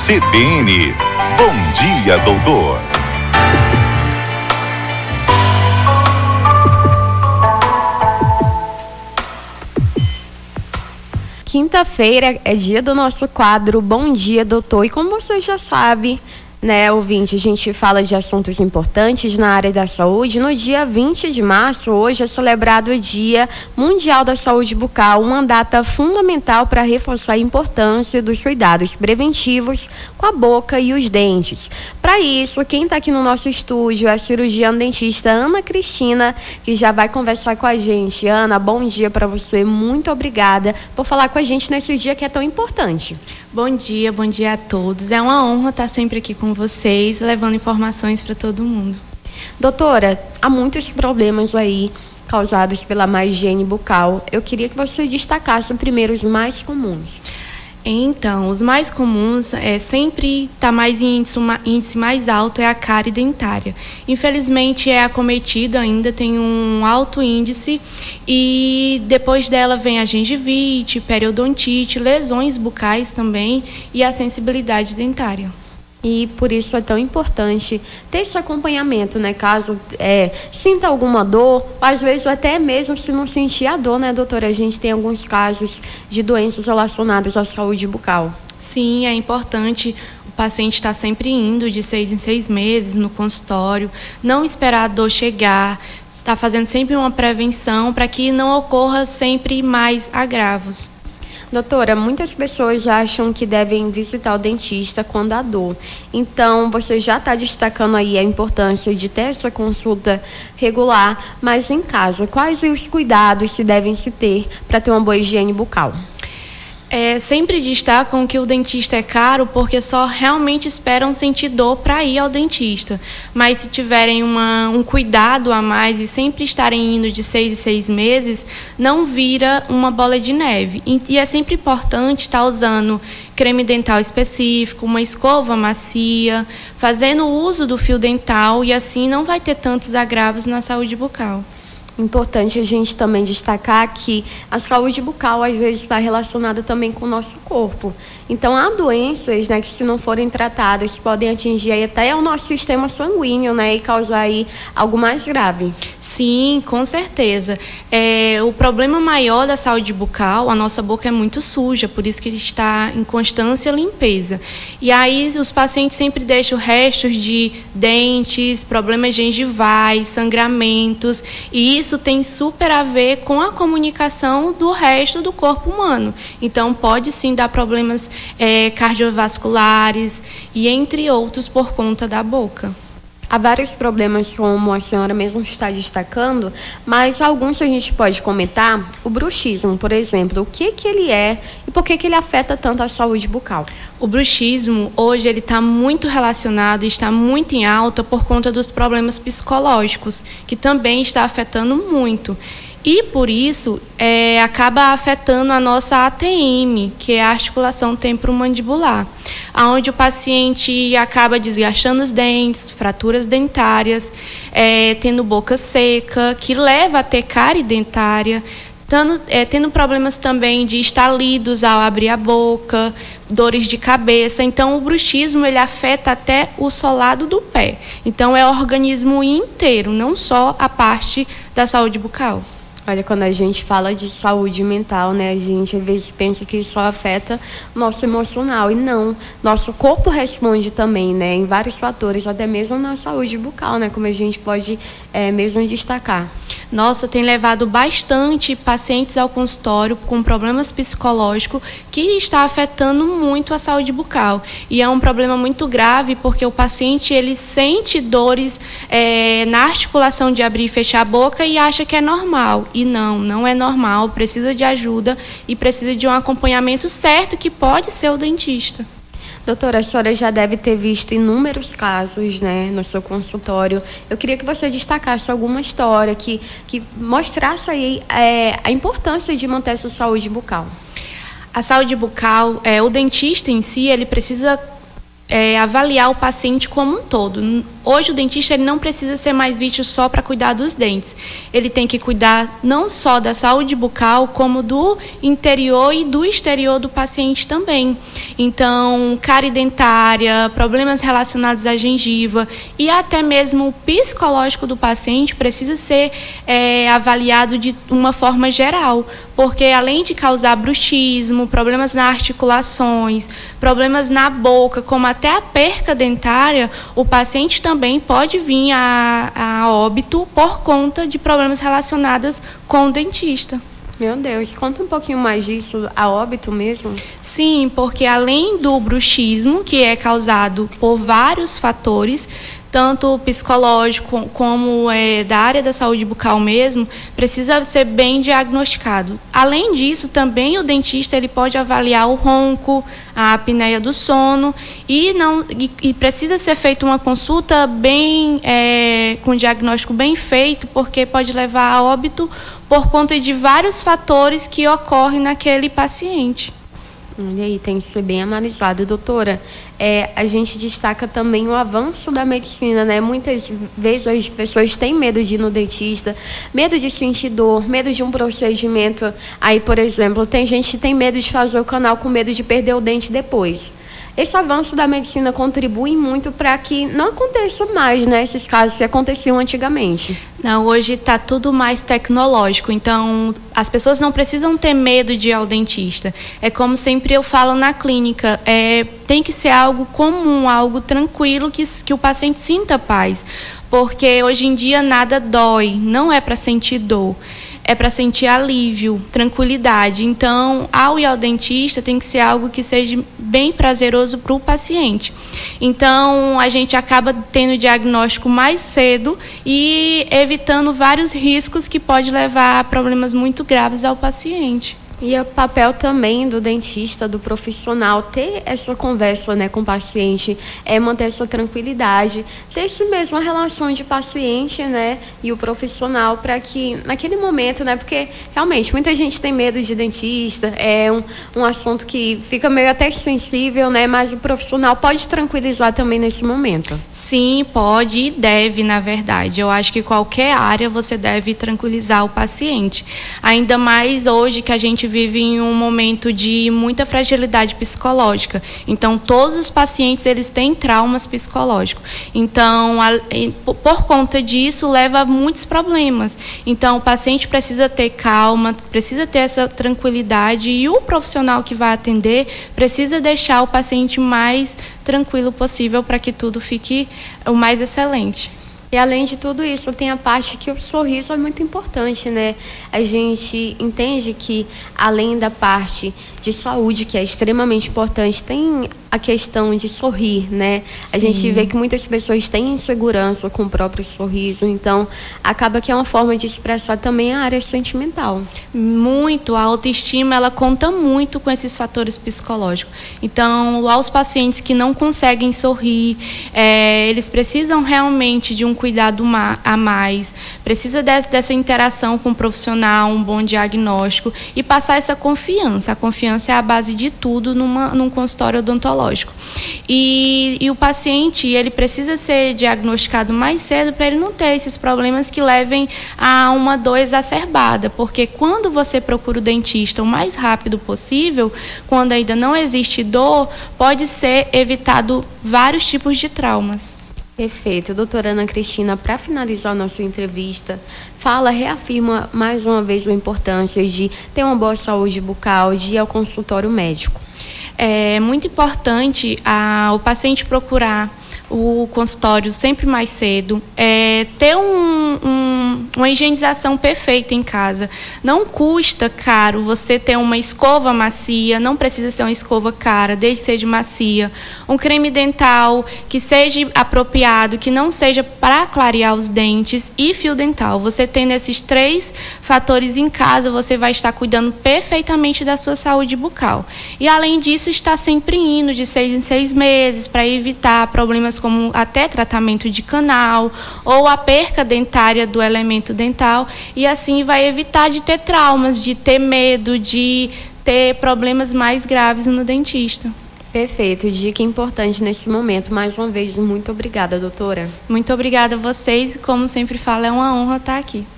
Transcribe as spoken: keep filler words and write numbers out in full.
C B N. Bom dia, doutor. Quinta-feira é dia do nosso quadro Bom Dia, Doutor. E como você já sabe, né, ouvinte, a gente fala de assuntos importantes na área da saúde. No dia vinte de março, hoje é celebrado o Dia Mundial da Saúde Bucal, uma data fundamental para reforçar a importância dos cuidados preventivos com a boca e os dentes. Para isso, quem está aqui no nosso estúdio é a cirurgiã dentista Ana Cristina, que já vai conversar com a gente. Ana, bom dia para você, muito obrigada por falar com a gente nesse dia que é tão importante. Bom dia, bom dia a todos. É uma honra estar sempre aqui com vocês, levando informações para todo mundo. Doutora, há muitos problemas aí causados pela má higiene bucal. Eu queria que você destacasse primeiro os mais comuns. Então, os mais comuns, é, sempre está mais em índice, uma, índice mais alto, é a cárie dentária. Infelizmente, é acometida ainda, tem um alto índice, e depois dela vem a gengivite, periodontite, lesões bucais também e a sensibilidade dentária. E por isso é tão importante ter esse acompanhamento, né? Caso é, sinta alguma dor, às vezes até mesmo se não sentir a dor, né, doutora? A gente tem alguns casos de doenças relacionadas à saúde bucal. Sim, é importante o paciente estar sempre indo de seis em seis meses no consultório, não esperar a dor chegar, estar fazendo sempre uma prevenção para que não ocorra sempre mais agravos. Doutora, muitas pessoas acham que devem visitar o dentista quando há dor. Então, você já está destacando aí a importância de ter essa consulta regular, mas em casa, quais os cuidados se devem se ter para ter uma boa higiene bucal? É, sempre destacam que o dentista é caro porque só realmente esperam sentir dor para ir ao dentista. Mas se tiverem uma, um cuidado a mais e sempre estarem indo de seis em seis meses, não vira uma bola de neve. E, e é sempre importante estar usando creme dental específico, uma escova macia, fazendo uso do fio dental, e assim não vai ter tantos agravos na saúde bucal. Importante a gente também destacar que a saúde bucal às vezes está relacionada também com o nosso corpo. Então há doenças, né, que se não forem tratadas podem atingir aí até o nosso sistema sanguíneo, né, e causar aí algo mais grave. Sim, com certeza. É, o problema maior da saúde bucal, a nossa boca é muito suja, por isso que ele está em constância limpeza. E aí os pacientes sempre deixam restos de dentes, problemas gengivais, sangramentos, e isso tem super a ver com a comunicação do resto do corpo humano. Então pode sim dar problemas é, cardiovasculares e entre outros por conta da boca. Há vários problemas, como a senhora mesmo está destacando, mas alguns a gente pode comentar. O bruxismo, por exemplo, o que, que ele é e por que, que ele afeta tanto a saúde bucal? O bruxismo, hoje, ele está muito relacionado e está muito em alta por conta dos problemas psicológicos, que também está afetando muito. E, por isso, é, acaba afetando a nossa A T M, que é a articulação temporomandibular, onde o paciente acaba desgastando os dentes, fraturas dentárias, é, tendo boca seca, que leva a ter cárie dentária, tendo, é, tendo problemas também de estalidos ao abrir a boca, dores de cabeça. Então, o bruxismo ele afeta até o solado do pé. Então, é o organismo inteiro, não só a parte da saúde bucal. Olha, quando a gente fala de saúde mental, né, a gente às vezes pensa que só afeta o nosso emocional, e não. Nosso corpo responde também, né, em vários fatores, até mesmo na saúde bucal, né, como a gente pode é, mesmo destacar. Nossa, tem levado bastante pacientes ao consultório com problemas psicológicos que está afetando muito a saúde bucal. E é um problema muito grave porque o paciente ele sente dores é, na articulação de abrir e fechar a boca e acha que é normal. E não, não é normal, precisa de ajuda e precisa de um acompanhamento certo, que pode ser o dentista. Doutora, a senhora já deve ter visto inúmeros casos, né, no seu consultório. Eu queria que você destacasse alguma história que, que mostrasse aí é, a importância de manter essa saúde bucal. A saúde bucal, é, o dentista em si, ele precisa É, avaliar o paciente como um todo. Hoje o dentista ele não precisa ser mais visto só para cuidar dos dentes. Ele tem que cuidar não só da saúde bucal, como do interior e do exterior do paciente também. Então, cárie dentária, problemas relacionados à gengiva e até mesmo o psicológico do paciente precisa ser é, avaliado de uma forma geral, porque além de causar bruxismo, problemas nas articulações, problemas na boca, como até a perca dentária, o paciente também pode vir a, a óbito por conta de problemas relacionados com o dentista. Meu Deus, conta um pouquinho mais disso, a óbito mesmo? Sim, porque além do bruxismo, que é causado por vários fatores, tanto psicológico como é, da área da saúde bucal mesmo, precisa ser bem diagnosticado. Além disso, também o dentista ele pode avaliar o ronco, a apneia do sono e, não, e, e precisa ser feita uma consulta bem, é, com diagnóstico bem feito, porque pode levar a óbito por conta de vários fatores que ocorrem naquele paciente. Olha aí, tem que ser bem analisado. Doutora, é, a gente destaca também o avanço da medicina, né? Muitas vezes as pessoas têm medo de ir no dentista, medo de sentir dor, medo de um procedimento. Aí, por exemplo, tem gente que tem medo de fazer o canal com medo de perder o dente depois. Esse avanço da medicina contribui muito para que não aconteça mais, né, esses casos que aconteciam antigamente. Não, hoje está tudo mais tecnológico, então as pessoas não precisam ter medo de ir ao dentista. É como sempre eu falo na clínica, é, tem que ser algo comum, algo tranquilo, que, que o paciente sinta paz. Porque hoje em dia nada dói, não é para sentir dor. É para sentir alívio, tranquilidade. Então, ao ir ao dentista, tem que ser algo que seja bem prazeroso para o paciente. Então, a gente acaba tendo o diagnóstico mais cedo e evitando vários riscos que pode levar a problemas muito graves ao paciente. E o papel também do dentista, do profissional, ter essa conversa, né, com o paciente, é manter essa tranquilidade, ter essa mesma relação de paciente, né, e o profissional, para que naquele momento, né, porque realmente muita gente tem medo de dentista, é um, um assunto que fica meio até sensível, né, mas o profissional pode tranquilizar também nesse momento. Sim, pode e deve, na verdade. Eu acho que qualquer área você deve tranquilizar o paciente. Ainda mais hoje que a gente vive em um momento de muita fragilidade psicológica. Então, todos os pacientes eles têm traumas psicológicos. Então, a, por conta disso, leva a muitos problemas. Então, o paciente precisa ter calma, precisa ter essa tranquilidade e o profissional que vai atender precisa deixar o paciente mais tranquilo possível para que tudo fique o mais excelente. E além de tudo isso, tem a parte que o sorriso é muito importante, né? A gente entende que, além da parte de saúde, que é extremamente importante, tem a questão de sorrir, né? Sim. A gente vê que muitas pessoas têm insegurança com o próprio sorriso, então acaba que é uma forma de expressar também a área sentimental. Muito, a autoestima, ela conta muito com esses fatores psicológicos. Então, aos pacientes que não conseguem sorrir, é, eles precisam realmente de um cuidado a mais, precisa dessa, dessa interação com o profissional, um bom diagnóstico e passar essa confiança. A confiança é a base de tudo numa, num consultório odontológico. E, e o paciente, ele precisa ser diagnosticado mais cedo para ele não ter esses problemas que levem a uma dor exacerbada, porque quando você procura o dentista o mais rápido possível, quando ainda não existe dor, pode ser evitado vários tipos de traumas. Perfeito. Doutora Ana Cristina, para finalizar a nossa entrevista, fala, reafirma mais uma vez a importância de ter uma boa saúde bucal, de ir ao consultório médico. É muito importante a, o paciente procurar o consultório sempre mais cedo, é, ter um, um, uma higienização perfeita em casa. Não custa caro você ter uma escova macia, não precisa ser uma escova cara, desde que seja macia. Um creme dental que seja apropriado, que não seja para clarear os dentes, e fio dental. Você tendo esses três fatores em casa, você vai estar cuidando perfeitamente da sua saúde bucal. E além disso, está sempre indo de seis em seis meses para evitar problemas como até tratamento de canal ou a perca dentária do elemento dental, e assim vai evitar de ter traumas, de ter medo, de ter problemas mais graves no dentista. Perfeito, dica importante nesse momento. Mais uma vez, muito obrigada, doutora. Muito obrigada a vocês. Como sempre falo, é uma honra estar aqui.